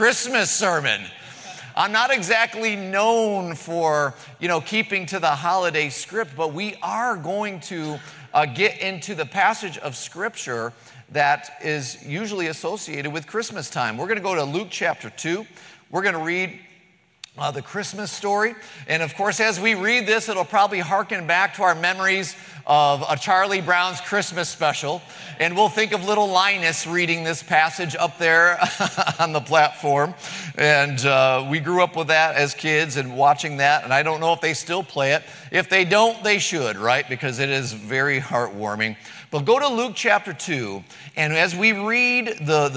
Christmas sermon. I'm not exactly known for, keeping to the holiday script, but we are going to get into the passage of Scripture that is usually associated with Christmas time. We're going to go to Luke chapter 2. We're going to read the Christmas story. And of course, as we read this, it'll probably harken back to our memories of a Charlie Brown's Christmas special. And we'll think of little Linus reading this passage up there on the platform. And we grew up with that as kids and watching that. And I don't know if they still play it. If they don't, they should, right? Because it is very heartwarming. But go to Luke chapter 2. And as we read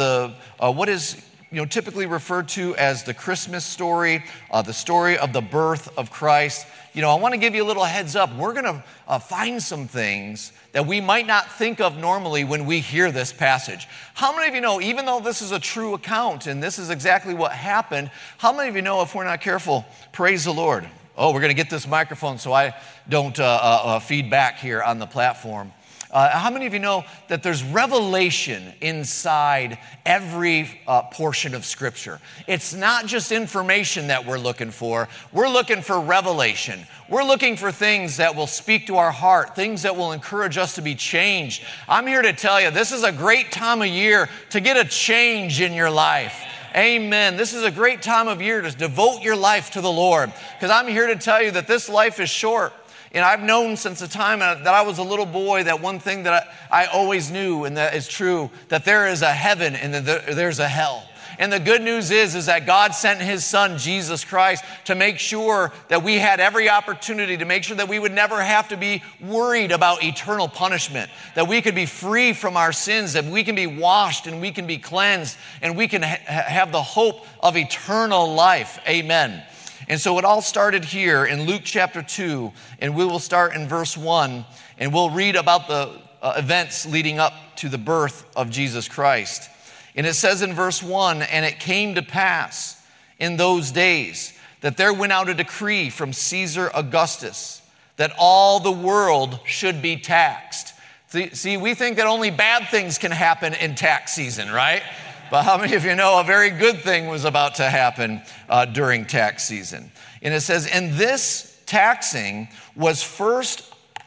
what is typically referred to as the Christmas story, the story of the birth of Christ. I want to give you a little heads up. We're going to find some things that we might not think of normally when we hear this passage. How many of you know, even though this is a true account and this is exactly what happened, how many of you know if we're not careful, praise the Lord. Oh, we're going to get this microphone so I don't feed back here on the platform. How many of you know that there's revelation inside every portion of Scripture? It's not just information that we're looking for. We're looking for revelation. We're looking for things that will speak to our heart, things that will encourage us to be changed. I'm here to tell you, this is a great time of year to get a change in your life. Amen. This is a great time of year to devote your life to the Lord, because I'm here to tell you that this life is short. And I've known since the time that I was a little boy that one thing that I always knew, and that is true, that there is a heaven and that there's a hell. And the good news is that God sent His Son, Jesus Christ, to make sure that we had every opportunity to make sure that we would never have to be worried about eternal punishment, that we could be free from our sins, that we can be washed and we can be cleansed, and we can have the hope of eternal life. Amen. And so it all started here in Luke chapter 2, and we will start in verse 1, and we'll read about the events leading up to the birth of Jesus Christ. And it says in verse 1, "And it came to pass in those days that there went out a decree from Caesar Augustus that all the world should be taxed." See, we think that only bad things can happen in tax season, right? But how many of you know a very good thing was about to happen during tax season? And it says, "And this taxing was first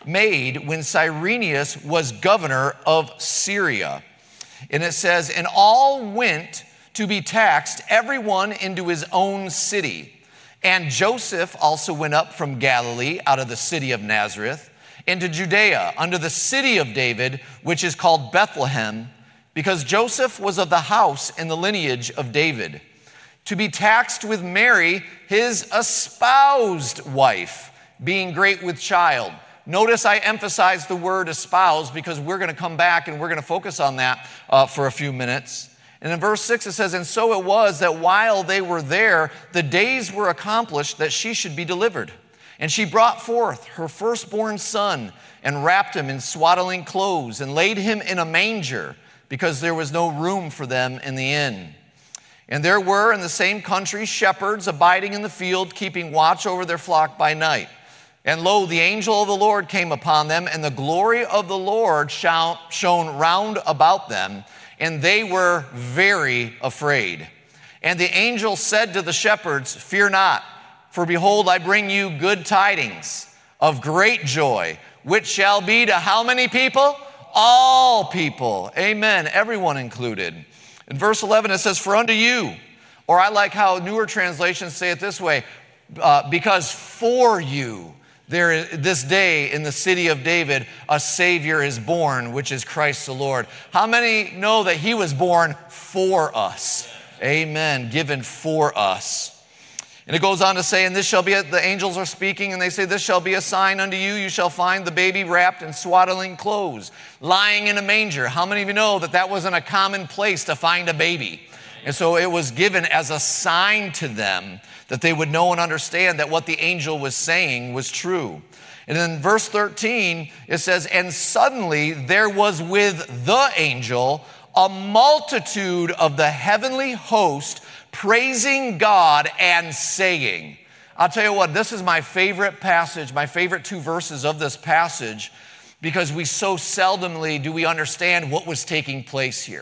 made when Cyrenius was governor of Syria." And it says, "And all went to be taxed, everyone into his own city. And Joseph also went up from Galilee out of the city of Nazareth into Judea, unto the city of David, which is called Bethlehem, because Joseph was of the house and the lineage of David, to be taxed with Mary, his espoused wife, being great with child." Notice I emphasize the word espoused because we're going to come back and we're going to focus on that for a few minutes. And in verse 6 it says, "And so it was that while they were there, the days were accomplished that she should be delivered. And she brought forth her firstborn son and wrapped him in swaddling clothes and laid him in a manger, because there was no room for them in the inn. And there were in the same country shepherds abiding in the field, keeping watch over their flock by night. And lo, the angel of the Lord came upon them, and the glory of the Lord shone round about them, and they were very afraid. And the angel said to the shepherds, Fear not, for behold, I bring you good tidings of great joy, which shall be to how many people? All people." Amen. Everyone included. In verse 11 it says, "For unto you," or I like how newer translations say it this way, "because for you there is this day in the city of David a Savior is born, which is Christ the Lord." How many know that He was born for us? Amen. Given for us. And it goes on to say, "And this shall be," the angels are speaking, and they say, "This shall be a sign unto you. You shall find the baby wrapped in swaddling clothes, lying in a manger." How many of you know that that wasn't a common place to find a baby? And so it was given as a sign to them that they would know and understand that what the angel was saying was true. And in verse 13, it says, "And suddenly there was with the angel a multitude of the heavenly host praising God and saying," I'll tell you what, this is my favorite passage, my favorite two verses of this passage, because we so seldomly do we understand what was taking place here.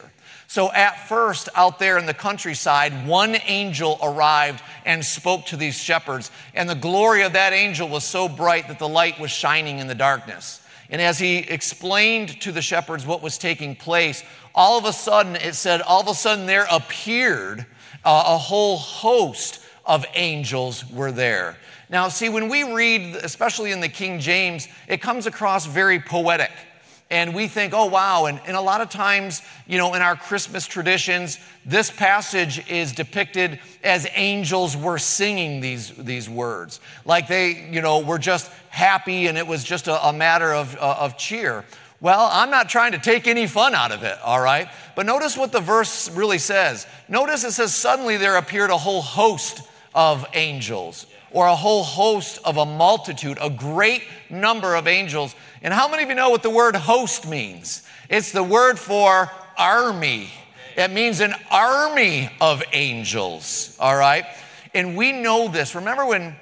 So at first, out there in the countryside, one angel arrived and spoke to these shepherds. And the glory of that angel was so bright that the light was shining in the darkness. And as he explained to the shepherds what was taking place, all of a sudden, it said, all of a sudden there appeared a whole host of angels were there. Now, see, when we read, especially in the King James, it comes across very poetic. And we think, oh, wow. And a lot of times, in our Christmas traditions, this passage is depicted as angels were singing these words. Like they, were just happy and it was just a matter of cheer. Well, I'm not trying to take any fun out of it, all right? But notice what the verse really says. Notice it says, suddenly there appeared a whole host of angels, or a whole host of a multitude, a great number of angels. And how many of you know what the word host means? It's the word for army. It means an army of angels, all right? And we know this. Remember when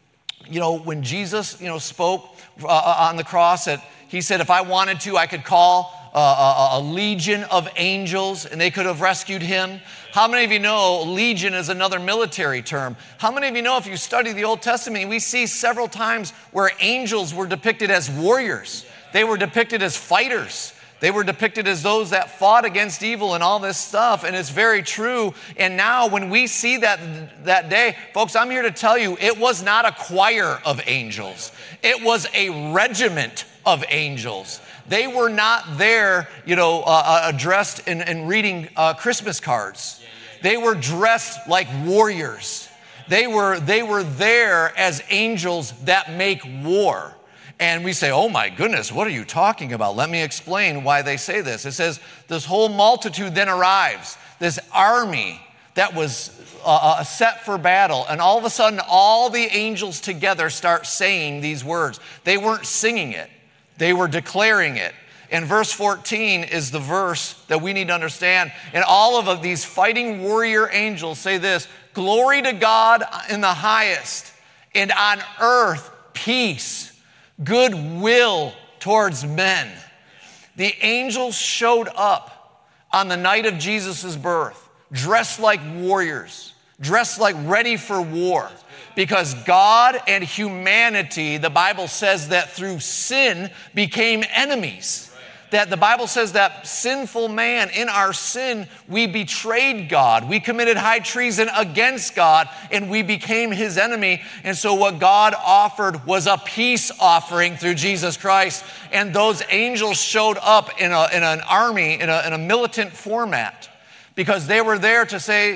Jesus, spoke on the cross, that he said, if I wanted to, I could call a legion of angels and they could have rescued him. How many of you know legion is another military term? How many of you know if you study the Old Testament, we see several times where angels were depicted as warriors. They were depicted as fighters. They were depicted as those that fought against evil and all this stuff, and it's very true. And now when we see that day, folks, I'm here to tell you, it was not a choir of angels. It was a regiment of angels. They were not there, dressed and reading Christmas cards. They were dressed like warriors. They were there as angels that make war. And we say, oh my goodness, what are you talking about? Let me explain why they say this. It says, this whole multitude then arrives, this army that was set for battle. And all of a sudden, all the angels together start saying these words. They weren't singing it. They were declaring it. And verse 14 is the verse that we need to understand. And all of these fighting warrior angels say this, glory to God in the highest, and on earth peace, goodwill towards men. The angels showed up on the night of Jesus' birth, dressed like warriors, dressed like ready for war. Because God and humanity, the Bible says that through sin became enemies. That the Bible says that sinful man, in our sin, we betrayed God. We committed high treason against God, and we became his enemy. And so what God offered was a peace offering through Jesus Christ. And those angels showed up in an army, in a militant format, because they were there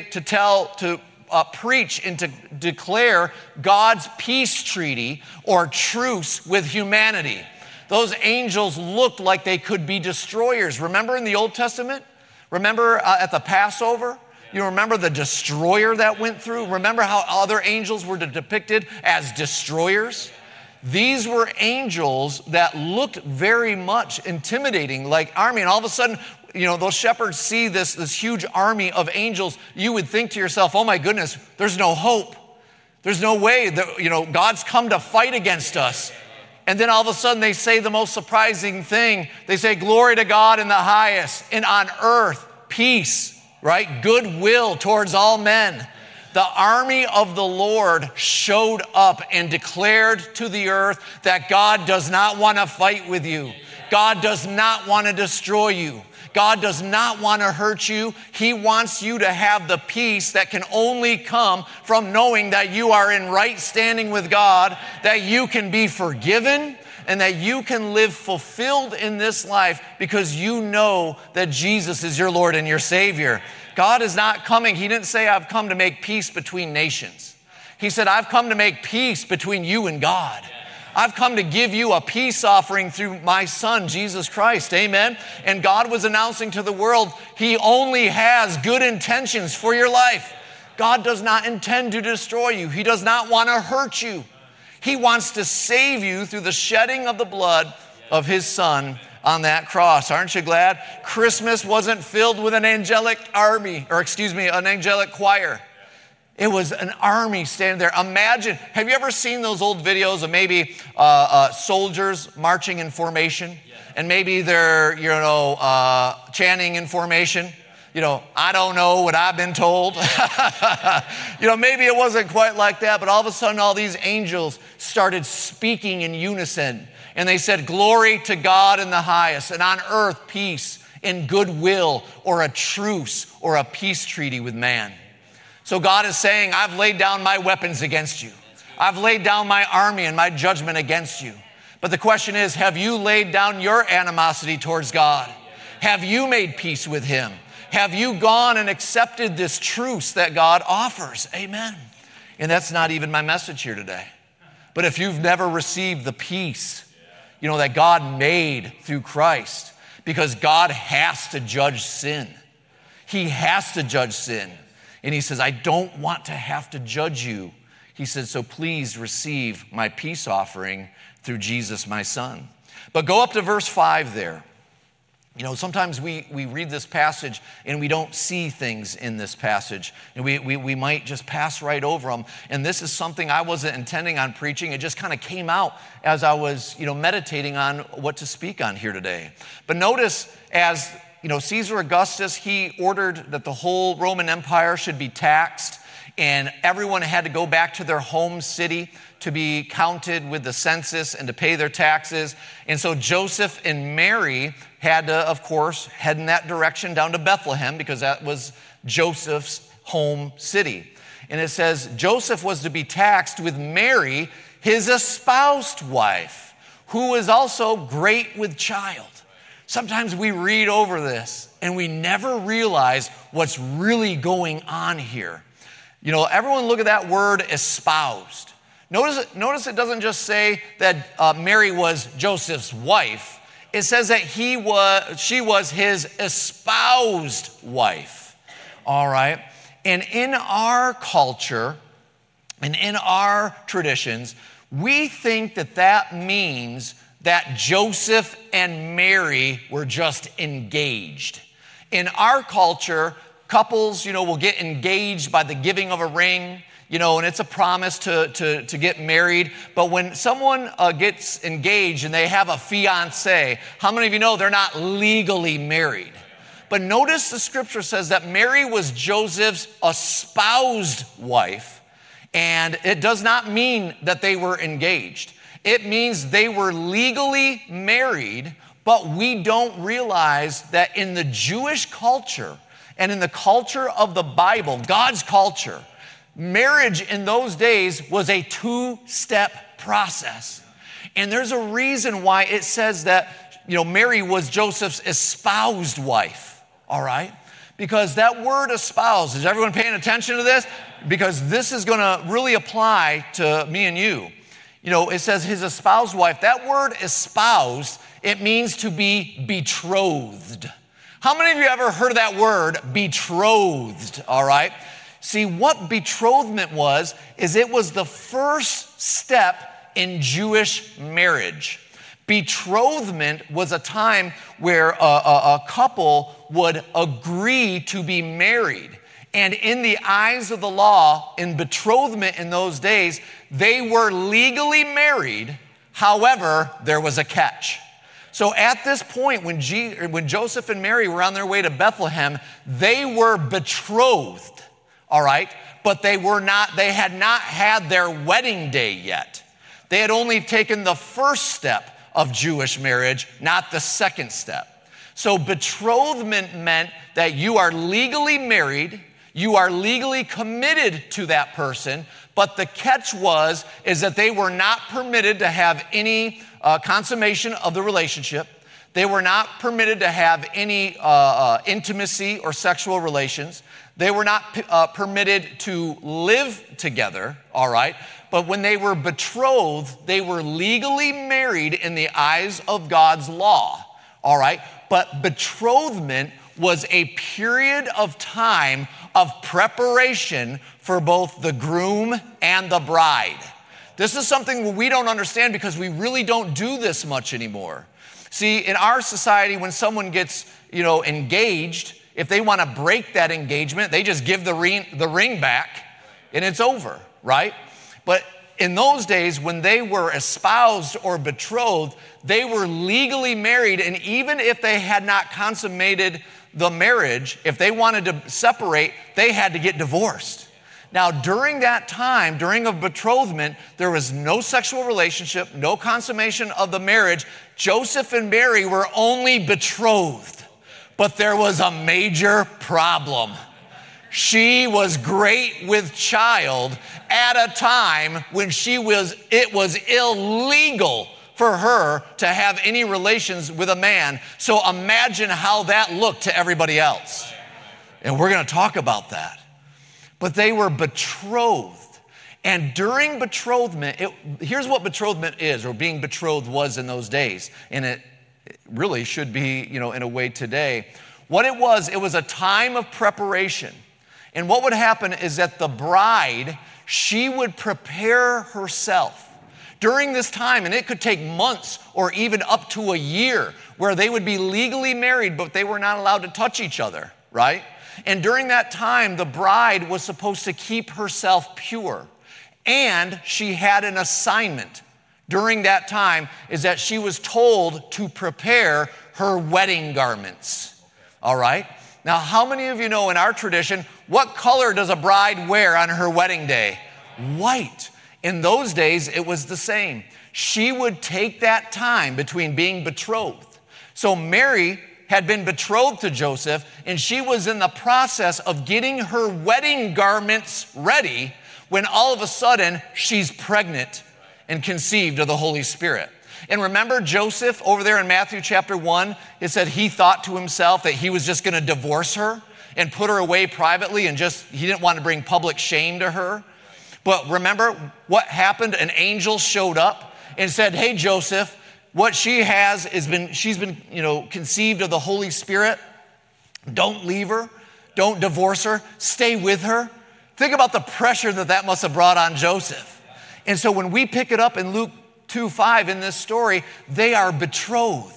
to preach and to declare God's peace treaty or truce with humanity. Those angels looked like they could be destroyers. Remember in the Old Testament? Remember at the Passover? You remember the destroyer that went through? Remember how other angels were depicted as destroyers? These were angels that looked very much intimidating, like army. And all of a sudden, those shepherds see this huge army of angels. You would think to yourself, oh my goodness, there's no hope. There's no way that, God's come to fight against us. And then all of a sudden they say the most surprising thing. They say, glory to God in the highest, and on earth, peace, right? Goodwill towards all men. The army of the Lord showed up and declared to the earth that God does not want to fight with you. God does not want to destroy you. God does not want to hurt you. He wants you to have the peace that can only come from knowing that you are in right standing with God, that you can be forgiven, and that you can live fulfilled in this life because you know that Jesus is your Lord and your Savior. God is not coming. He didn't say, I've come to make peace between nations. He said, I've come to make peace between you and God. I've come to give you a peace offering through my Son, Jesus Christ. Amen. And God was announcing to the world, He only has good intentions for your life. God does not intend to destroy you. He does not want to hurt you. He wants to save you through the shedding of the blood of His Son on that cross. Aren't you glad? Christmas wasn't filled with an angelic army, an angelic choir. It was an army standing there. Imagine, have you ever seen those old videos of maybe soldiers marching in formation? And maybe they're, chanting in formation? I don't know what I've been told. Maybe it wasn't quite like that, but all of a sudden all these angels started speaking in unison. And they said, glory to God in the highest, and on earth peace and goodwill, or a truce or a peace treaty with man. So God is saying, I've laid down my weapons against you. I've laid down my army and my judgment against you. But the question is, have you laid down your animosity towards God? Have you made peace with him? Have you gone and accepted this truce that God offers? Amen. And that's not even my message here today. But if you've never received the peace, that God made through Christ, because God has to judge sin. He has to judge sin. And he says, I don't want to have to judge you. He says, so please receive my peace offering through Jesus, my son. But go up to verse 5 there. Sometimes we read this passage and we don't see things in this passage. And we might just pass right over them. And this is something I wasn't intending on preaching. It just kind of came out as I was, meditating on what to speak on here today. But notice as, Caesar Augustus, he ordered that the whole Roman Empire should be taxed. And everyone had to go back to their home city to be counted with the census and to pay their taxes. And so Joseph and Mary had to, of course, head in that direction down to Bethlehem, because that was Joseph's home city. And it says Joseph was to be taxed with Mary, his espoused wife, who was also great with child. Sometimes we read over this and we never realize what's really going on here. Everyone look at that word espoused. Notice it doesn't just say that Mary was Joseph's wife. It says that she was his espoused wife. All right. And in our culture and in our traditions, we think that means that Joseph and Mary were just engaged. In our culture, couples, will get engaged by the giving of a ring, and it's a promise to get married. But when someone gets engaged and they have a fiancé, how many of you know they're not legally married? But notice the scripture says that Mary was Joseph's espoused wife, and it does not mean that they were engaged. It means they were legally married, but we don't realize that in the Jewish culture and in the culture of the Bible, God's culture, marriage in those days was a two-step process. And there's a reason why it says that, Mary was Joseph's espoused wife, all right? Because that word espoused, is everyone paying attention to this? Because this is going to really apply to me and you. It says his espoused wife. That word espoused, it means to be betrothed. How many of you ever heard of that word, betrothed, all right? See, what betrothment is it was the first step in Jewish marriage. Betrothment was a time where a couple would agree to be married. And in the eyes of the law, in betrothment in those days, they were legally married. However, there was a catch. So at this point, when Joseph and Mary were on their way to Bethlehem, they were betrothed, all right? But they had not had their wedding day yet. They had only taken the first step of Jewish marriage, not the second step. So betrothment meant that you are legally married, you are legally committed to that person, but the catch is that they were not permitted to have any consummation of the relationship. They were not permitted to have any intimacy or sexual relations. They were not permitted to live together, all right? But when they were betrothed, they were legally married in the eyes of God's law, all right? But betrothment was a period of time of preparation for both the groom and the bride. This is something we don't understand because we really don't do this much anymore. See, in our society, when someone gets, engaged, if they want to break that engagement, they just give the ring back and it's over, right? But in those days, when they were espoused or betrothed, they were legally married, and even if they had not consummated the marriage, if they wanted to separate, they had to get divorced. Now, during that time, during a betrothment, there was no sexual relationship, no consummation of the marriage. Joseph and Mary were only betrothed, but there was a major problem. She was great with child at a time when it was illegal for her to have any relations with a man. So imagine how that looked to everybody else. And we're going to talk about that. But they were betrothed. And during betrothment, here's what betrothment is, or being betrothed was in those days. And it really should be, in a way today. What it was a time of preparation. And what would happen is that the bride, she would prepare herself during this time, and it could take months or even up to a year, where they would be legally married, but they were not allowed to touch each other, right? And during that time, the bride was supposed to keep herself pure. And she had an assignment during that time, is that she was told to prepare her wedding garments. All right? Now, how many of you know in our tradition, what color does a bride wear on her wedding day? White. In those days, it was the same. She would take that time between being betrothed. So Mary had been betrothed to Joseph, and she was in the process of getting her wedding garments ready when all of a sudden she's pregnant and conceived of the Holy Spirit. And remember Joseph over there in Matthew chapter 1, it said he thought to himself that he was just going to divorce her and put her away privately, and he didn't want to bring public shame to her. But remember what happened? An angel showed up and said, hey, Joseph, what she has she's been conceived of the Holy Spirit. Don't leave her. Don't divorce her. Stay with her. Think about the pressure that must have brought on Joseph. And so when we pick it up in Luke 2:5 in this story, they are betrothed.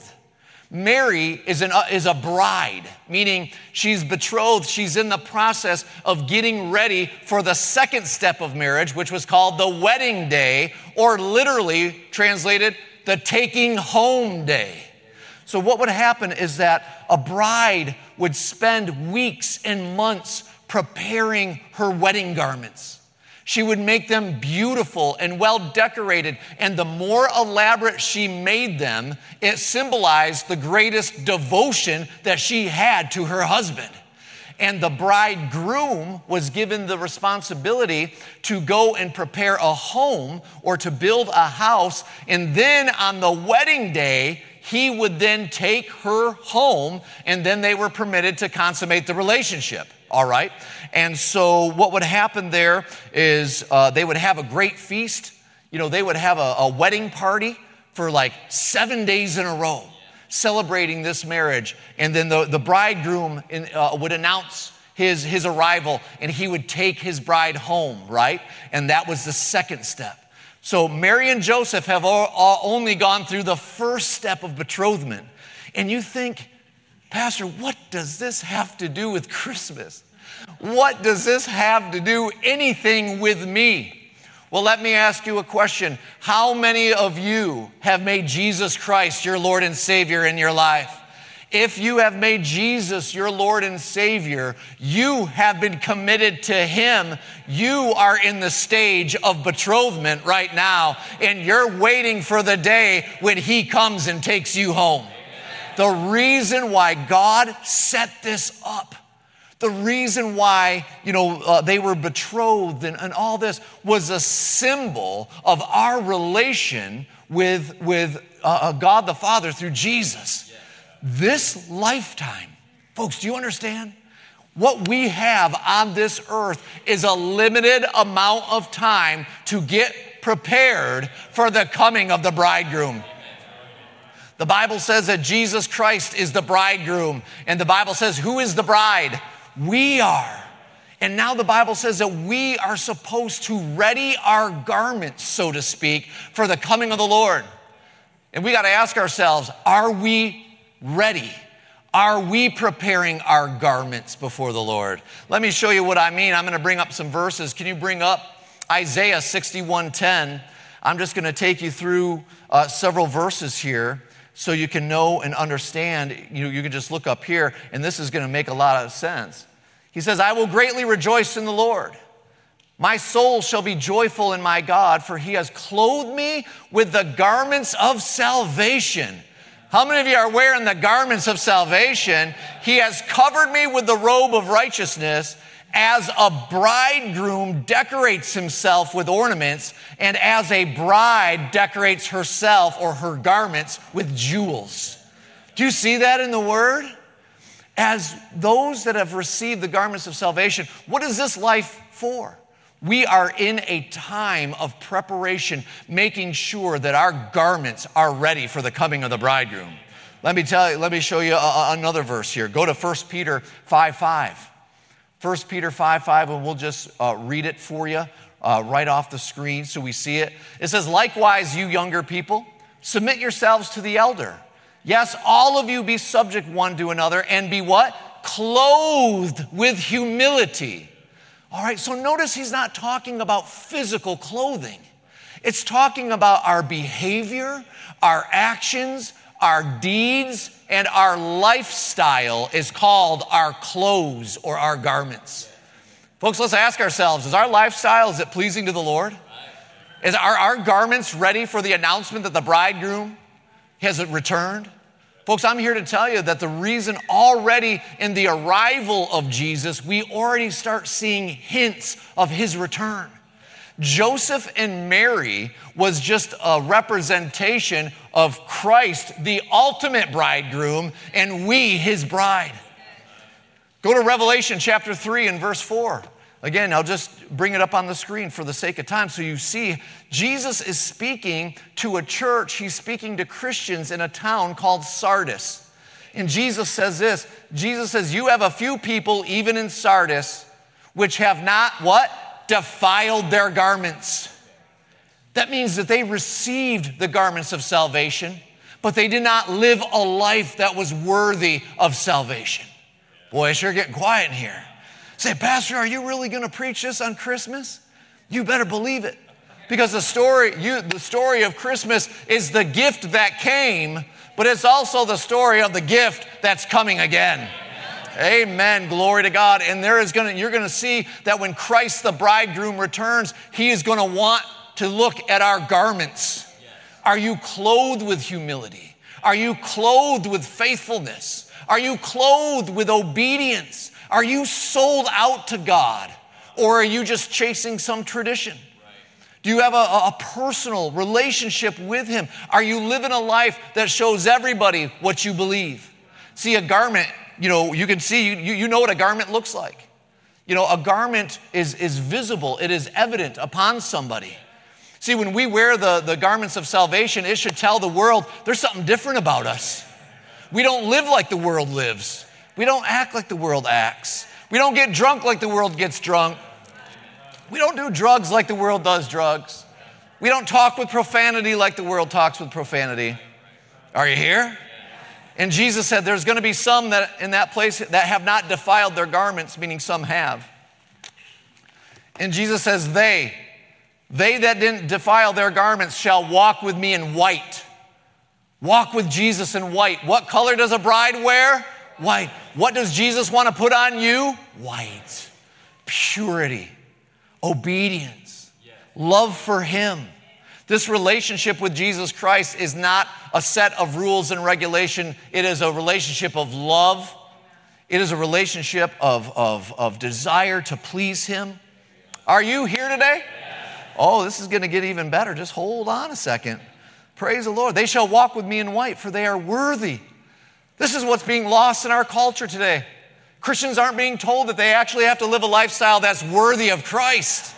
Mary is a bride, meaning she's betrothed. She's in the process of getting ready for the second step of marriage, which was called the wedding day, or literally translated, the taking home day. So what would happen is that a bride would spend weeks and months preparing her wedding garments. She would make them beautiful and well decorated, and the more elaborate she made them, it symbolized the greatest devotion that she had to her husband. And the bridegroom was given the responsibility to go and prepare a home or to build a house. And then on the wedding day, he would then take her home, and then they were permitted to consummate the relationship. All right. And so what would happen there is they would have a great feast. They would have a wedding party for like 7 days in a row, celebrating this marriage. And then the bridegroom would announce his arrival, and he would take his bride home, right? And that was the second step. So Mary and Joseph have only gone through the first step of betrothment. And you think, Pastor, what does this have to do with Christmas? What does this have to do anything with me? Well, let me ask you a question. How many of you have made Jesus Christ your Lord and Savior in your life? If you have made Jesus your Lord and Savior, you have been committed to Him. You are in the stage of betrothment right now, and you're waiting for the day when He comes and takes you home. The reason why God set this up, the reason why, they were betrothed and all this was a symbol of our relation with God the Father through Jesus. This lifetime, folks, do you understand? What we have on this earth is a limited amount of time to get prepared for the coming of the bridegroom. The Bible says that Jesus Christ is the bridegroom, and the Bible says, who is the bride? We are. And now the Bible says that we are supposed to ready our garments, so to speak, for the coming of the Lord. And we got to ask ourselves, are we ready? Are we preparing our garments before the Lord? Let me show you what I mean. I'm going to bring up some verses. Can you bring up Isaiah 61:10? I'm just going to take you through several verses here. so you can know and understand. You can just look up here, and this is going to make a lot of sense. He says, I will greatly rejoice in the Lord. My soul shall be joyful in my God, for he has clothed me with the garments of salvation. How many of you are wearing the garments of salvation? He has covered me with the robe of righteousness, as a bridegroom decorates himself with ornaments, and as a bride decorates herself or her garments with jewels. Do you see that in the Word? As those that have received the garments of salvation, what is this life for? We are in a time of preparation, making sure that our garments are ready for the coming of the bridegroom. Let me show you another verse here. Go to 1 Peter 5:5. 1 Peter 5:5, and we'll just read it for you right off the screen so we see it. It says, likewise, you younger people, submit yourselves to the elder. Yes, all of you be subject one to another, and be what? Clothed with humility. All right, so notice he's not talking about physical clothing. It's talking about our behavior, our actions, our deeds, and our lifestyle is called our clothes or our garments. Folks, let's ask ourselves, is our lifestyle, is it pleasing to the Lord? Are our garments ready for the announcement that the bridegroom has returned? Folks, I'm here to tell you that the reason already in the arrival of Jesus, we already start seeing hints of his return. Joseph and Mary was just a representation of Christ, the ultimate bridegroom, and we, his bride. Go to Revelation chapter 3 and verse 4. Again, I'll just bring it up on the screen for the sake of time so you see. Jesus is speaking to a church. He's speaking to Christians in a town called Sardis. And Jesus says this. Jesus says, you have a few people, even in Sardis, which have not, what? Defiled their garments. That means that they received the garments of salvation, but they did not live a life that was worthy of salvation. Boy, it's sure getting quiet in here. Say, Pastor, are you really going to preach this on Christmas? You better believe it. Because the story of Christmas is the gift that came, but it's also the story of the gift that's coming again. Amen. Glory to God. And you're going to see that when Christ the bridegroom returns, he is going to want to look at our garments. Are you clothed with humility? Are you clothed with faithfulness? Are you clothed with obedience? Are you sold out to God? Or are you just chasing some tradition? Do you have a personal relationship with him? Are you living a life that shows everybody what you believe? See, a garment, you can see, you know what a garment looks like. A garment is visible. It is evident upon somebody. See, when we wear the garments of salvation, it should tell the world there's something different about us. We don't live like the world lives. We don't act like the world acts. We don't get drunk like the world gets drunk. We don't do drugs like the world does drugs. We don't talk with profanity like the world talks with profanity. Are you here? And Jesus said there's going to be some that in that place that have not defiled their garments, meaning some have. And Jesus says they that didn't defile their garments shall walk with me in white. Walk with Jesus in white. What color does a bride wear? White. What does Jesus want to put on you? White. Purity, obedience, love for him. This relationship with Jesus Christ is not a set of rules and regulation. It is a relationship of love. It is a relationship of desire to please him. Are you here today? Oh, this is going to get even better. Just hold on a second. Praise the Lord. They shall walk with me in white, for they are worthy. This is what's being lost in our culture today. Christians aren't being told that they actually have to live a lifestyle that's worthy of Christ.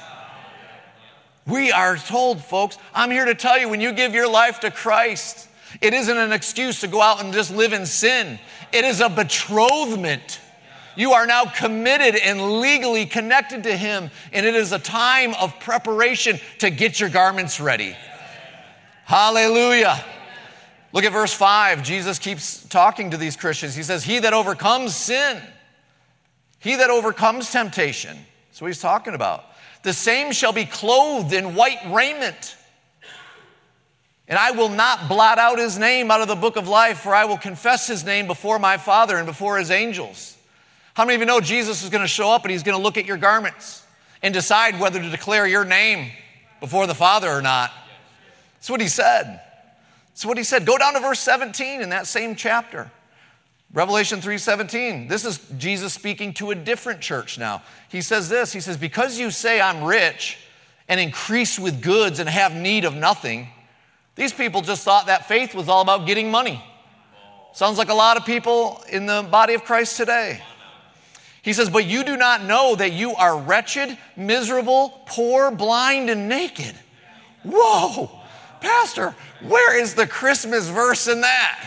We are told, folks, I'm here to tell you, when you give your life to Christ, it isn't an excuse to go out and just live in sin. It is a betrothment. You are now committed and legally connected to him, and it is a time of preparation to get your garments ready. Hallelujah. Look at verse 5. Jesus keeps talking to these Christians. He says, he that overcomes sin, he that overcomes temptation, that's what he's talking about, the same shall be clothed in white raiment. And I will not blot out his name out of the book of life, for I will confess his name before my Father and before his angels. How many of you know Jesus is going to show up and he's going to look at your garments and decide whether to declare your name before the Father or not? That's what he said. That's what he said. Go down to verse 17 in that same chapter. Revelation 3:17. This is Jesus speaking to a different church now. He says this. He says, because you say I'm rich and increase with goods and have need of nothing. These people just thought that faith was all about getting money. Sounds like a lot of people in the body of Christ today. He says, but you do not know that you are wretched, miserable, poor, blind, and naked. Whoa, Pastor, where is the Christmas verse in that?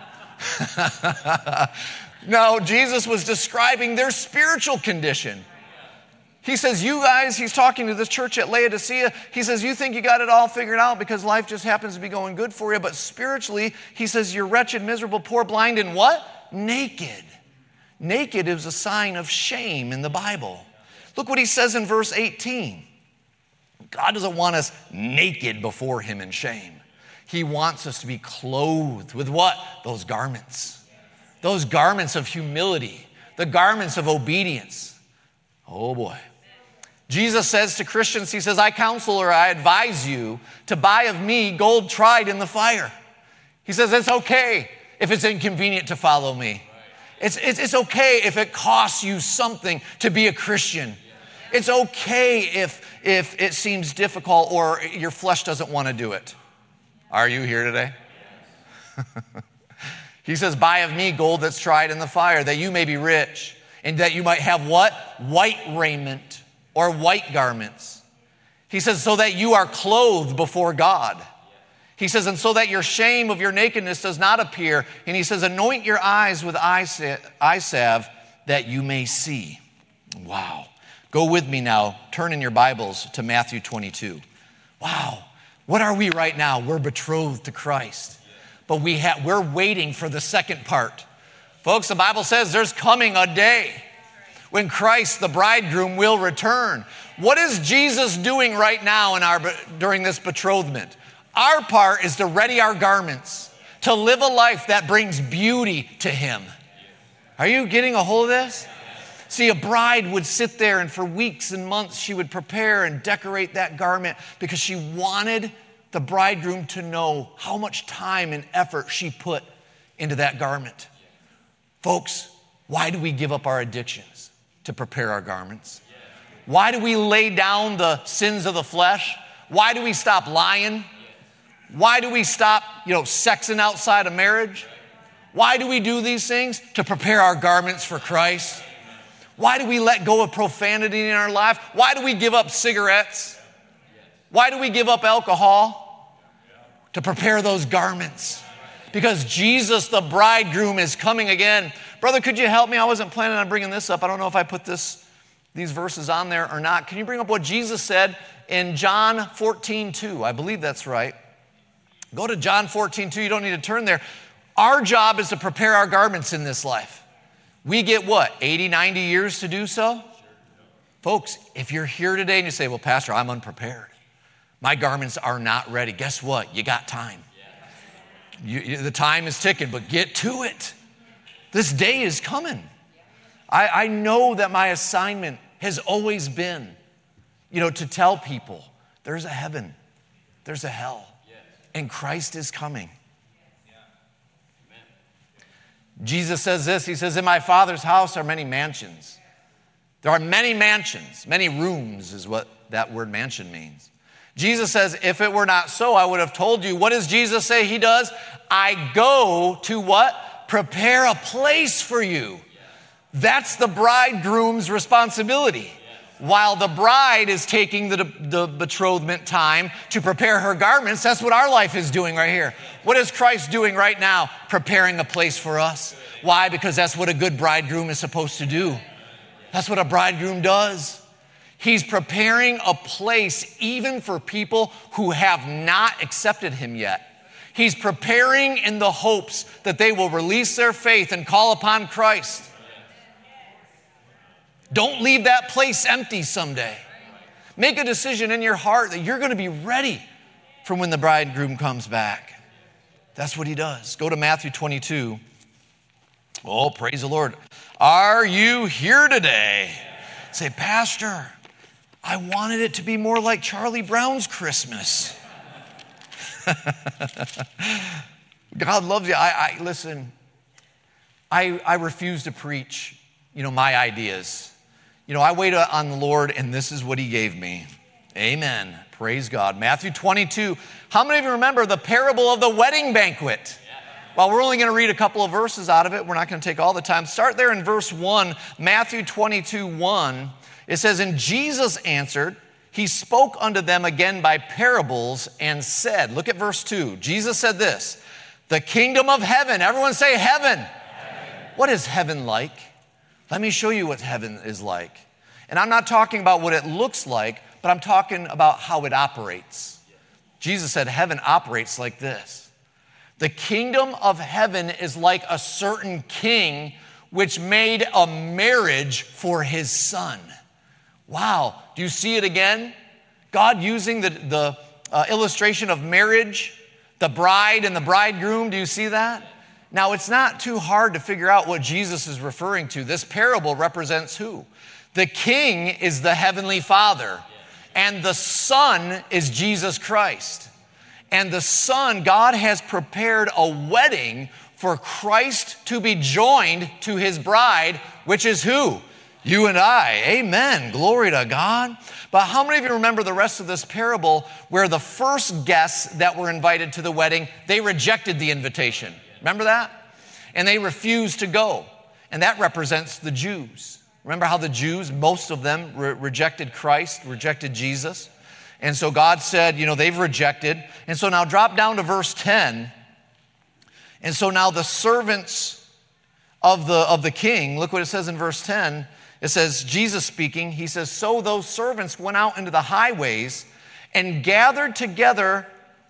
No, Jesus was describing their spiritual condition. He says, you guys, he's talking to this church at Laodicea. He says, you think you got it all figured out because life just happens to be going good for you. But spiritually, he says, you're wretched, miserable, poor, blind, and what? Naked. Naked is a sign of shame in the Bible. Look what he says in verse 18. God doesn't want us naked before him in shame. He wants us to be clothed with what? Those garments. Those garments of humility. The garments of obedience. Oh boy. Jesus says to Christians, he says, I counsel or I advise you to buy of me gold tried in the fire. He says, it's okay if it's inconvenient to follow me. It's okay if it costs you something to be a Christian. It's okay if it seems difficult or your flesh doesn't want to do it. Are you here today? He says, buy of me gold that's tried in the fire, that you may be rich, and that you might have what? White raiment or white garments. He says, so that you are clothed before God. He says, and so that your shame of your nakedness does not appear. And he says, anoint your eyes with eye salve that you may see. Wow. Go with me now. Turn in your Bibles to Matthew 22. Wow. What are we right now? We're betrothed to Christ. But we're waiting for the second part. Folks, the Bible says there's coming a day when Christ, the bridegroom, will return. What is Jesus doing right now during this betrothment? Our part is to ready our garments, to live a life that brings beauty to him. Are you getting a hold of this? See, a bride would sit there and for weeks and months she would prepare and decorate that garment because she wanted the bridegroom to know how much time and effort she put into that garment. Folks, why do we give up our addictions to prepare our garments? Why do we lay down the sins of the flesh? Why do we stop lying? Why do we stop, sexing outside of marriage? Why do we do these things? To prepare our garments for Christ. Why do we let go of profanity in our life? Why do we give up cigarettes? Why do we give up alcohol? To prepare those garments. Because Jesus, the bridegroom, is coming again. Brother, could you help me? I wasn't planning on bringing this up. I don't know if I put these verses on there or not. Can you bring up what Jesus said in John 14:2? I believe that's right. Go to John 14:2. You don't need to turn there. Our job is to prepare our garments in this life. We get what, 80, 90 years to do so? Folks, if you're here today and you say, well, Pastor, I'm unprepared. My garments are not ready. Guess what? You got time. The time is ticking, but get to it. This day is coming. I know that my assignment has always been, to tell people there's a heaven, there's a hell, and Christ is coming. Jesus says this, he says, in my Father's house are many mansions. There are many mansions, many rooms is what that word mansion means. Jesus says, if it were not so, I would have told you. What does Jesus say he does? I go to what? Prepare a place for you. That's the bridegroom's responsibility. While the bride is taking the betrothment time to prepare her garments, that's what our life is doing right here. What is Christ doing right now? Preparing a place for us. Why? Because that's what a good bridegroom is supposed to do. That's what a bridegroom does. He's preparing a place even for people who have not accepted him yet. He's preparing in the hopes that they will release their faith and call upon Christ. Don't leave that place empty someday. Make a decision in your heart that you're going to be ready from when the bridegroom comes back. That's what he does. Go to Matthew 22. Oh, praise the Lord. Are you here today? Say, Pastor, I wanted it to be more like Charlie Brown's Christmas. God loves you. Listen, I refuse to preach, my ideas. I wait on the Lord, and this is what he gave me. Amen. Praise God. Matthew 22. How many of you remember the parable of the wedding banquet? Well, we're only going to read a couple of verses out of it. We're not going to take all the time. Start there in verse 1, Matthew 22, 1. It says, and Jesus answered, he spoke unto them again by parables and said, look at verse 2. Jesus said this, the kingdom of heaven. Everyone say heaven. What is heaven like? Let me show you what heaven is like. And I'm not talking about what it looks like, but I'm talking about how it operates. Jesus said heaven operates like this. The kingdom of heaven is like a certain king which made a marriage for his son. Wow. Do you see it again? God using the illustration of marriage, the bride and the bridegroom. Do you see that? Now, it's not too hard to figure out what Jesus is referring to. This parable represents who? The king is the heavenly Father, and the Son is Jesus Christ. And the Son, God has prepared a wedding for Christ to be joined to his bride, which is who? You and I. Amen. Glory to God. But how many of you remember the rest of this parable where the first guests that were invited to the wedding, they rejected the invitation? Remember that? And they refused to go. And that represents the Jews. Remember how the Jews, most of them rejected Christ, rejected Jesus. And so God said, they've rejected. And so now drop down to verse 10. And so now the servants of the king, look what it says in verse 10. It says, Jesus speaking, he says, so those servants went out into the highways and gathered together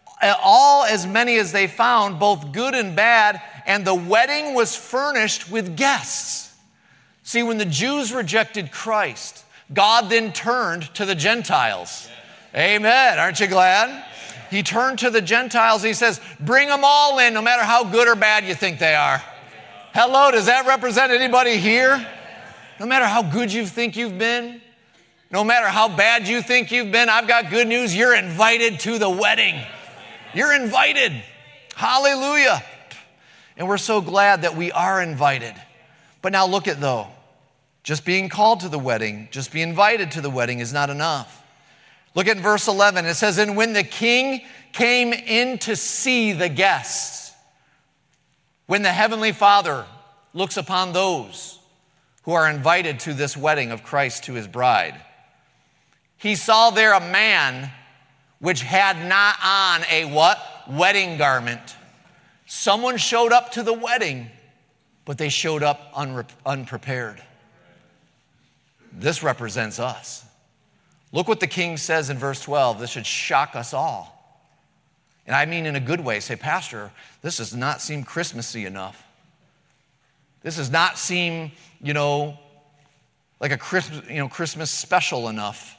all as many as they found, both good and bad, and the wedding was furnished with guests. See, when the Jews rejected Christ, God then turned to the Gentiles. Amen. Aren't you glad? He turned to the Gentiles. He says, bring them all in, no matter how good or bad you think they are. Hello, does that represent anybody here? No matter how good you think you've been, no matter how bad you think you've been, I've got good news. You're invited to the wedding. You're invited. Hallelujah. And we're so glad that we are invited. But now look at though, just being called to the wedding, just being invited to the wedding is not enough. Look at verse 11. It says, and when the king came in to see the guests, when the heavenly Father looks upon those who are invited to this wedding of Christ to his bride, he saw there a man which had not on a what? Wedding garment. Someone showed up to the wedding, but they showed up unprepared. This represents us. Look what the king says in verse 12. This should shock us all. And I mean in a good way. Say, Pastor, this does not seem Christmassy enough. This does not seem, like a Christmas special enough.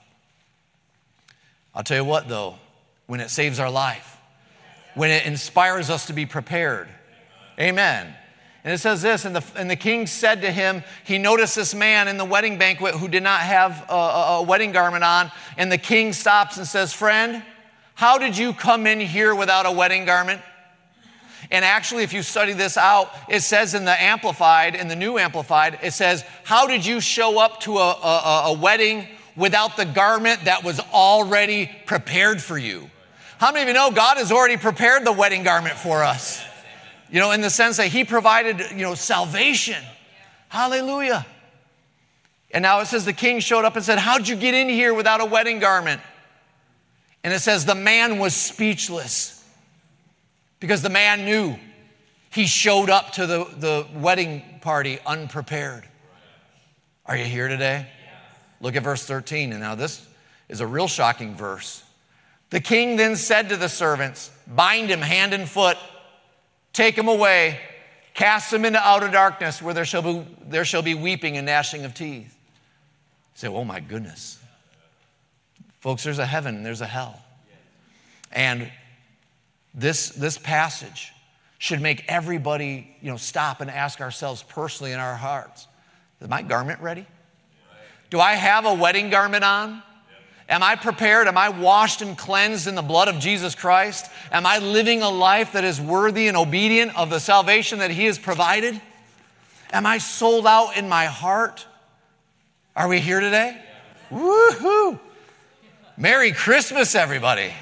I'll tell you what, though, when it saves our life, when it inspires us to be prepared. Amen. And it says this, and the king said to him, he noticed this man in the wedding banquet who did not have a wedding garment on, and the king stops and says, friend, how did you come in here without a wedding garment? And actually, if you study this out, it says in the New Amplified, it says, how did you show up to a wedding without the garment that was already prepared for you? How many of you know God has already prepared the wedding garment for us? In the sense that he provided, salvation. Hallelujah. And now it says the king showed up and said, how'd you get in here without a wedding garment? And it says the man was speechless because the man knew he showed up to the wedding party unprepared. Are you here today? Look at verse 13. And now this is a real shocking verse. The king then said to the servants, bind him hand and foot, take him away, cast him into outer darkness where there shall be weeping and gnashing of teeth. You say, oh my goodness. Folks, there's a heaven and there's a hell. And this passage should make everybody, stop and ask ourselves personally in our hearts, is my garment ready? Do I have a wedding garment on? Am I prepared? Am I washed and cleansed in the blood of Jesus Christ? Am I living a life that is worthy and obedient of the salvation that He has provided? Am I sold out in my heart? Are we here today? Woo-hoo! Merry Christmas, everybody.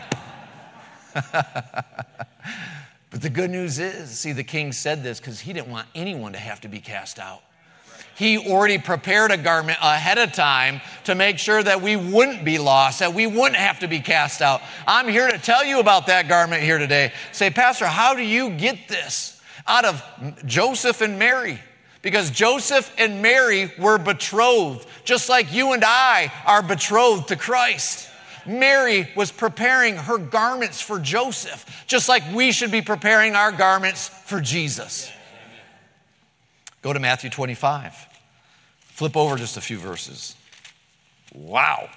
But the good news is, see, the king said this because he didn't want anyone to have to be cast out. He already prepared a garment ahead of time to make sure that we wouldn't be lost, that we wouldn't have to be cast out. I'm here to tell you about that garment here today. Say, Pastor, how do you get this out of Joseph and Mary? Because Joseph and Mary were betrothed, just like you and I are betrothed to Christ. Mary was preparing her garments for Joseph, just like we should be preparing our garments for Jesus. Go to Matthew 25. Flip over just a few verses. Wow.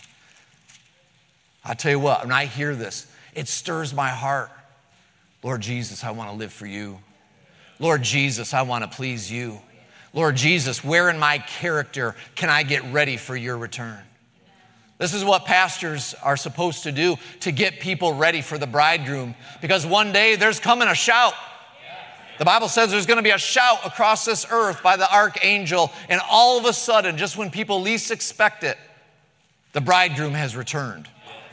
I tell you what, when I hear this, it stirs my heart. Lord Jesus, I want to live for you. Lord Jesus, I want to please you. Lord Jesus, where in my character can I get ready for your return? This is what pastors are supposed to do to get people ready for the bridegroom, because one day there's coming a shout. The Bible says there's going to be a shout across this earth by the archangel, and all of a sudden, just when people least expect it, the bridegroom has returned.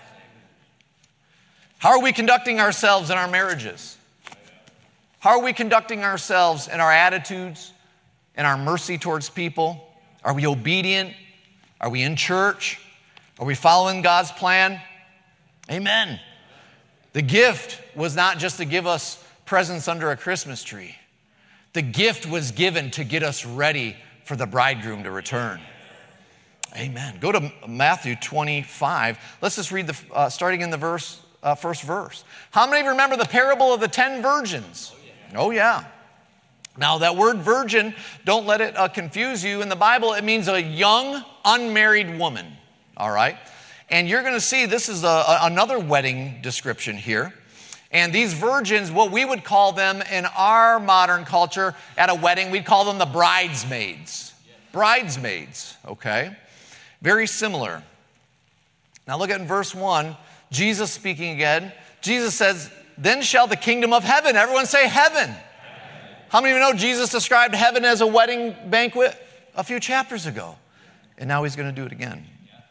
How are we conducting ourselves in our marriages? How are we conducting ourselves in our attitudes, in our mercy towards people? Are we obedient? Are we in church? Are we following God's plan? Amen. The gift was not just to give us presents under a Christmas tree. The gift was given to get us ready for the bridegroom to return. Amen. Go to Matthew 25. Let's just read starting in the first verse. How many of you remember the parable of the 10 virgins? Oh, yeah. Now, that word virgin, don't let it confuse you. In the Bible, it means a young, unmarried woman. All right? And you're going to see this is another wedding description here. And these virgins, what we would call them in our modern culture at a wedding, we'd call them the bridesmaids. Bridesmaids, okay? Very similar. Now look at in verse 1, Jesus speaking again. Jesus says, then shall the kingdom of heaven. Everyone say heaven. How many of you know Jesus described heaven as a wedding banquet a few chapters ago? And now he's going to do it again.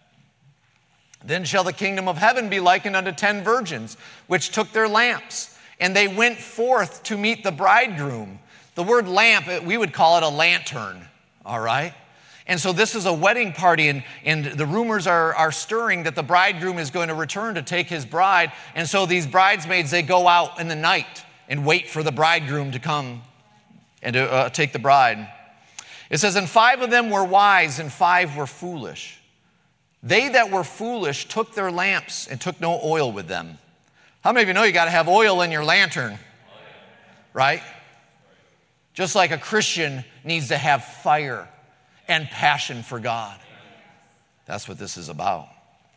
Then shall the kingdom of heaven be likened unto 10 virgins, which took their lamps, and they went forth to meet the bridegroom. The word lamp, we would call it a lantern, all right? And so this is a wedding party, and the rumors are stirring that the bridegroom is going to return to take his bride. And so these bridesmaids, they go out in the night and wait for the bridegroom to come and to take the bride. It says, and 5 of them were wise, and 5 were foolish. They that were foolish took their lamps and took no oil with them. How many of you know you got to have oil in your lantern? Right? Just like a Christian needs to have fire and passion for God. That's what this is about.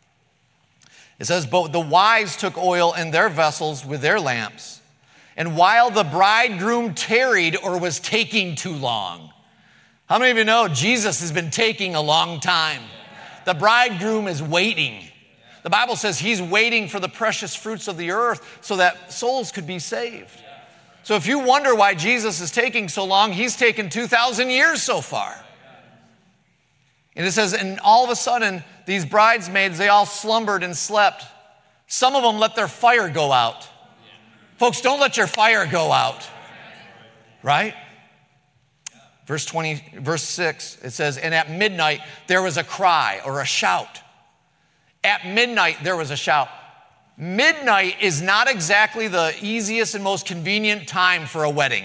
It says, but the wise took oil in their vessels with their lamps. And while the bridegroom tarried or was taking too long. How many of you know Jesus has been taking a long time? The bridegroom is waiting. The Bible says he's waiting for the precious fruits of the earth so that souls could be saved. So if you wonder why Jesus is taking so long, he's taken 2,000 years so far. And it says, and all of a sudden, these bridesmaids, they all slumbered and slept. Some of them let their fire go out. Folks, don't let your fire go out. Right? Verse 6, it says, and at midnight there was a cry or a shout. At midnight there was a shout. Midnight is not exactly the easiest and most convenient time for a wedding.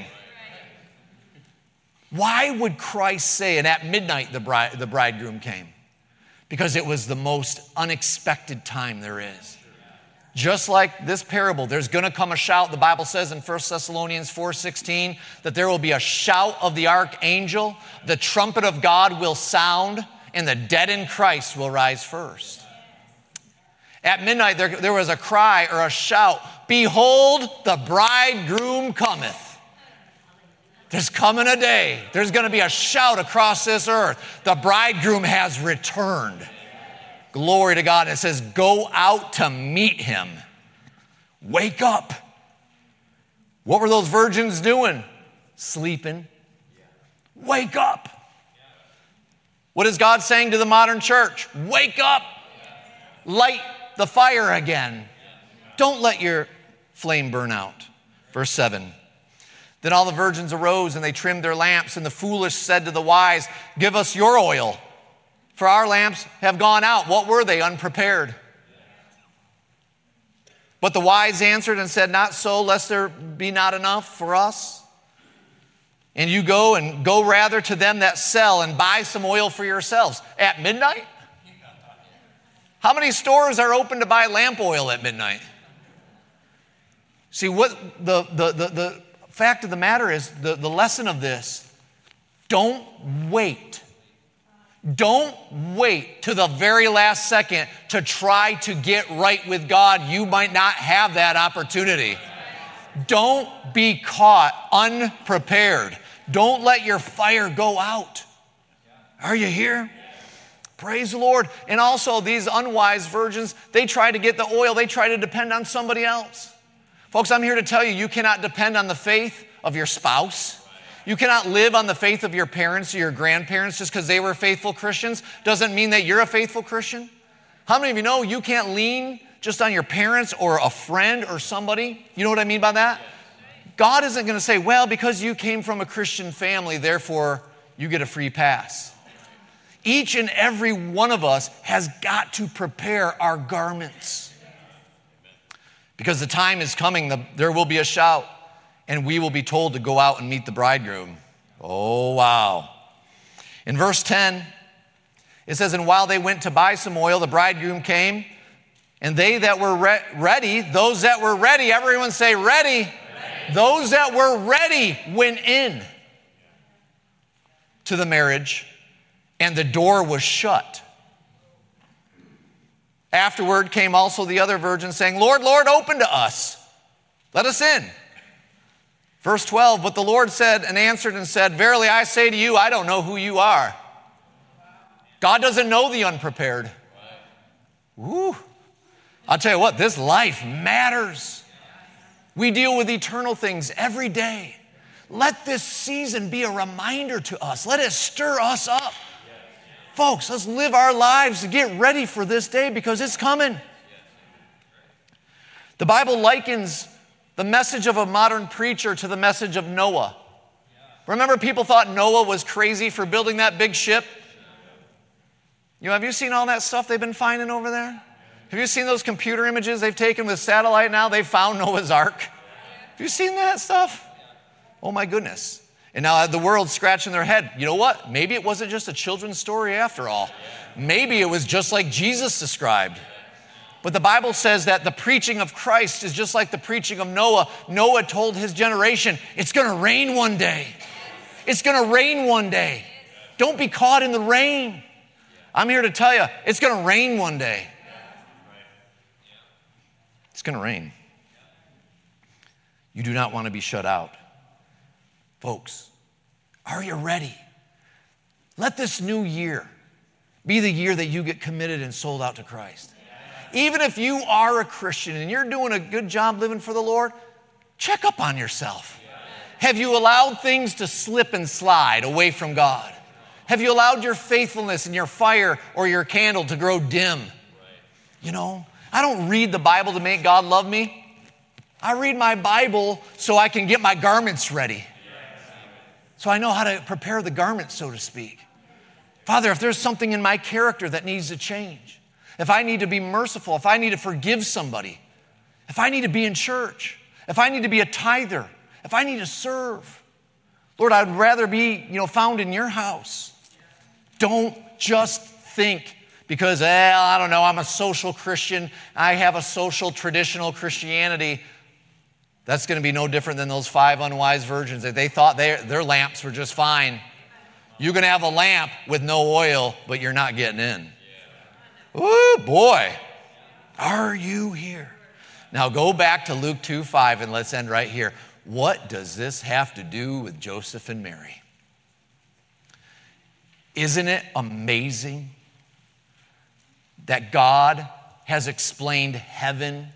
Why would Christ say, and at midnight the bridegroom came? Because it was the most unexpected time there is. Just like this parable, there's going to come a shout. The Bible says in 1 Thessalonians 4:16 that there will be a shout of the archangel. The trumpet of God will sound, and the dead in Christ will rise first. At midnight, there was a cry or a shout, "Behold, the bridegroom cometh." There's coming a day. There's going to be a shout across this earth. The bridegroom has returned. Glory to God. It says, go out to meet him. Wake up. What were those virgins doing? Sleeping. Wake up. What is God saying to the modern church? Wake up. Light the fire again. Don't let your flame burn out. Verse 7. Then all the virgins arose and they trimmed their lamps, and the foolish said to the wise, "Give us your oil, for our lamps have gone out." What were they? Unprepared. But the wise answered and said, "Not so, lest there be not enough for us. And you go rather to them that sell and buy some oil for yourselves." At midnight? How many stores are open to buy lamp oil at midnight? See, what the fact of the matter is, the lesson of this, don't wait. Don't wait to the very last second to try to get right with God. You might not have that opportunity. Don't be caught unprepared. Don't let your fire go out. Are you here? Praise the Lord. And also, these unwise virgins, they try to get the oil. They try to depend on somebody else. Folks, I'm here to tell you, you cannot depend on the faith of your spouse. You cannot live on the faith of your parents or your grandparents just because they were faithful Christians. Doesn't mean that you're a faithful Christian. How many of you know you can't lean just on your parents or a friend or somebody? You know what I mean by that? God isn't going to say, well, because you came from a Christian family, therefore you get a free pass. Each and every one of us has got to prepare our garments. Because the time is coming, there will be a shout, and we will be told to go out and meet the bridegroom. Oh, wow. In verse 10, it says, "And while they went to buy some oil, the bridegroom came, and they that were ready, those that were ready," everyone say ready. Ready. Those that were ready went in to the marriage, and the door was shut. Afterward came also the other virgins, saying, "Lord, Lord, open to us. Let us in." Verse 12, "But the Lord said and answered and said, Verily I say to you, I don't know who you are." God doesn't know the unprepared. Woo. I'll tell you what, this life matters. We deal with eternal things every day. Let this season be a reminder to us. Let it stir us up. Folks, let's live our lives to get ready for this day because it's coming. The Bible likens the message of a modern preacher to the message of Noah. Remember, people thought Noah was crazy for building that big ship? Have you seen all that stuff they've been finding over there? Have you seen those computer images they've taken with satellite now? They found Noah's Ark. Have you seen that stuff? Oh my goodness. And now the world's scratching their head. You know what? Maybe it wasn't just a children's story after all. Maybe it was just like Jesus described. But the Bible says that the preaching of Christ is just like the preaching of Noah. Noah told his generation, it's going to rain one day. It's going to rain one day. Don't be caught in the rain. I'm here to tell you, it's going to rain one day. It's going to rain. You do not want to be shut out. Folks, are you ready? Let this new year be the year that you get committed and sold out to Christ. Even if you are a Christian and you're doing a good job living for the Lord, check up on yourself. Have you allowed things to slip and slide away from God? Have you allowed your faithfulness and your fire or your candle to grow dim? I don't read the Bible to make God love me. I read my Bible so I can get my garments ready. So I know how to prepare the garments, so to speak. Father, if there's something in my character that needs to change, if I need to be merciful, if I need to forgive somebody, if I need to be in church, if I need to be a tither, if I need to serve, Lord, I'd rather be, found in your house. Don't just think because, I don't know, I'm a social Christian, I have a social traditional Christianity. That's going to be no different than those 5 unwise virgins. They thought their lamps were just fine. You're going to have a lamp with no oil, but you're not getting in. Ooh, boy. Are you here? Now go back to Luke 2:5 and let's end right here. What does this have to do with Joseph and Mary? Isn't it amazing that God has explained heaven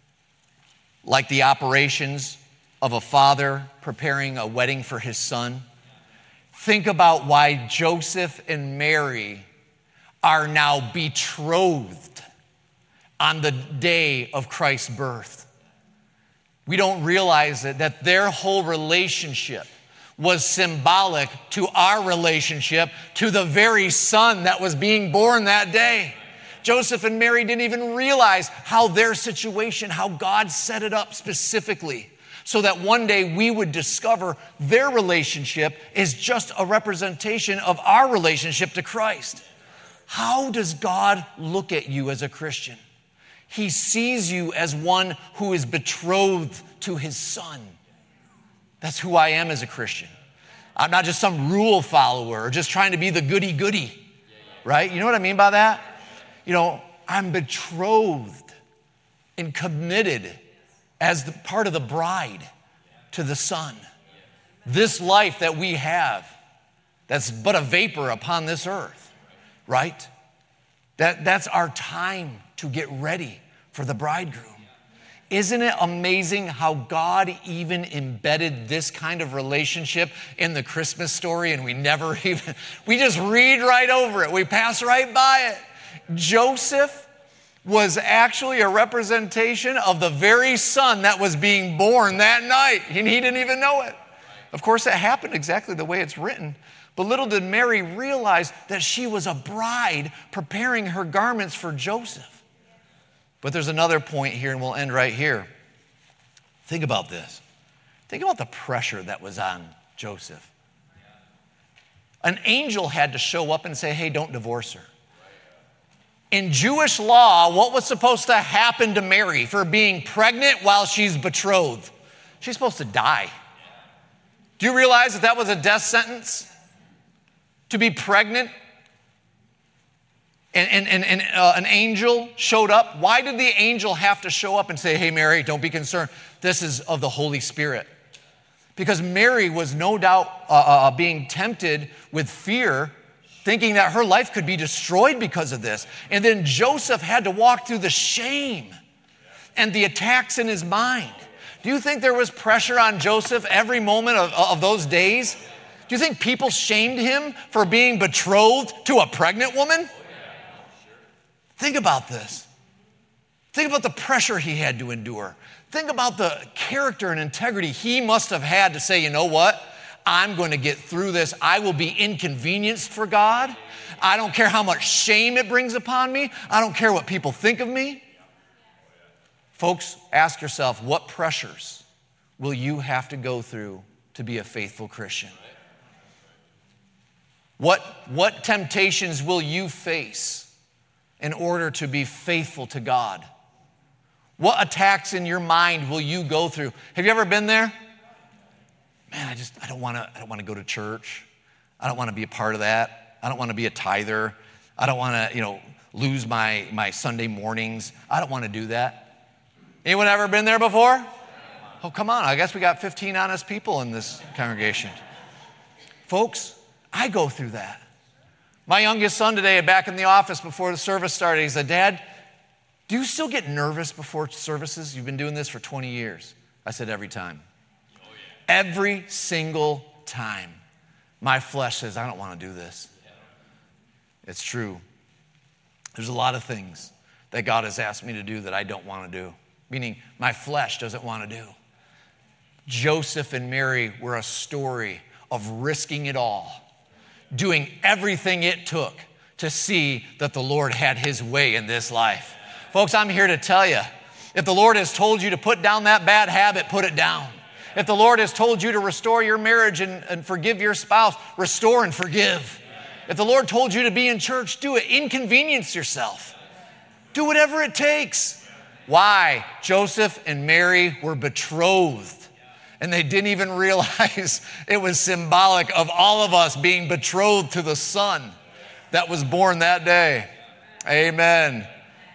like the operations of a father preparing a wedding for his son? Think about why Joseph and Mary are now betrothed on the day of Christ's birth. We don't realize that their whole relationship was symbolic to our relationship to the very son that was being born that day. Joseph and Mary didn't even realize how their situation, how God set it up specifically so that one day we would discover their relationship is just a representation of our relationship to Christ. How does God look at you as a Christian? He sees you as one who is betrothed to his son. That's who I am as a Christian. I'm not just some rule follower or just trying to be the goody-goody, right? You know what I mean by that? You know, I'm betrothed and committed as the part of the bride to the son. This life that we have, that's but a vapor upon this earth, right? That's our time to get ready for the bridegroom. Isn't it amazing how God even embedded this kind of relationship in the Christmas story and we just read right over it. We pass right by it. Joseph was actually a representation of the very son that was being born that night, and he didn't even know it. Of course, it happened exactly the way it's written. But little did Mary realize that she was a bride preparing her garments for Joseph. But there's another point here, and we'll end right here. Think about this. Think about the pressure that was on Joseph. An angel had to show up and say, hey, don't divorce her. In Jewish law, what was supposed to happen to Mary for being pregnant while she's betrothed? She's supposed to die. Do you realize that was a death sentence? To be pregnant? And an angel showed up. Why did the angel have to show up and say, hey, Mary, don't be concerned. This is of the Holy Spirit. Because Mary was no doubt being tempted with fear, thinking that her life could be destroyed because of this. And then Joseph had to walk through the shame and the attacks in his mind. Do you think there was pressure on Joseph every moment of those days? Do you think people shamed him for being betrothed to a pregnant woman? Think about this. Think about the pressure he had to endure. Think about the character and integrity he must have had to say, you know what? I'm going to get through this. I will be inconvenienced for God. I don't care how much shame it brings upon me. I don't care what people think of me. Folks, ask yourself, what pressures will you have to go through to be a faithful Christian? What temptations will you face in order to be faithful to God? What attacks in your mind will you go through? Have you ever been there? Man, I don't want to go to church. I don't want to be a part of that. I don't want to be a tither. I don't want to, lose my Sunday mornings. I don't want to do that. Anyone ever been there before? Oh, come on. I guess we got 15 honest people in this congregation. Folks, I go through that. My youngest son today, back in the office before the service started, he said, Dad, do you still get nervous before services? You've been doing this for 20 years. I said, every time. Oh, yeah. Every single time. My flesh says, I don't want to do this. It's true. There's a lot of things that God has asked me to do that I don't want to do, meaning my flesh doesn't want to do. Joseph and Mary were a story of risking it all, doing everything it took to see that the Lord had his way in this life. Folks, I'm here to tell you, if the Lord has told you to put down that bad habit, put it down. If the Lord has told you to restore your marriage and forgive your spouse, restore and forgive. If the Lord told you to be in church, do it. Inconvenience yourself. Do whatever it takes. Why? Joseph and Mary were betrothed, and they didn't even realize it was symbolic of all of us being betrothed to the Son that was born that day. Amen.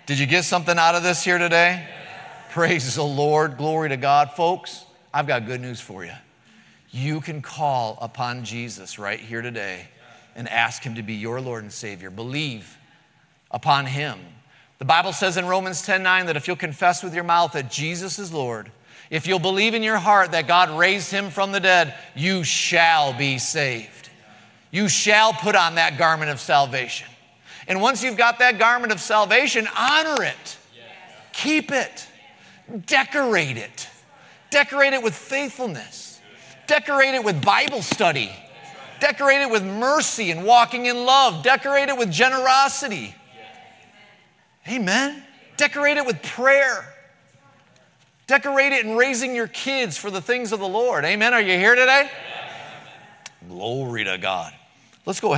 Did you get something out of this here today? Praise the Lord. Glory to God. Folks, I've got good news for you. You can call upon Jesus right here today and ask him to be your Lord and Savior. Believe upon him. The Bible says in Romans 10:9 that if you'll confess with your mouth that Jesus is Lord, if you'll believe in your heart that God raised him from the dead, you shall be saved. You shall put on that garment of salvation. And once you've got that garment of salvation, honor it. Keep it. Decorate it. Decorate it with faithfulness. Decorate it with Bible study. Decorate it with mercy and walking in love. Decorate it with generosity. Amen. Decorate it with prayer. Decorate it in raising your kids for the things of the Lord. Amen. Are you here today? Glory to God. Let's go ahead.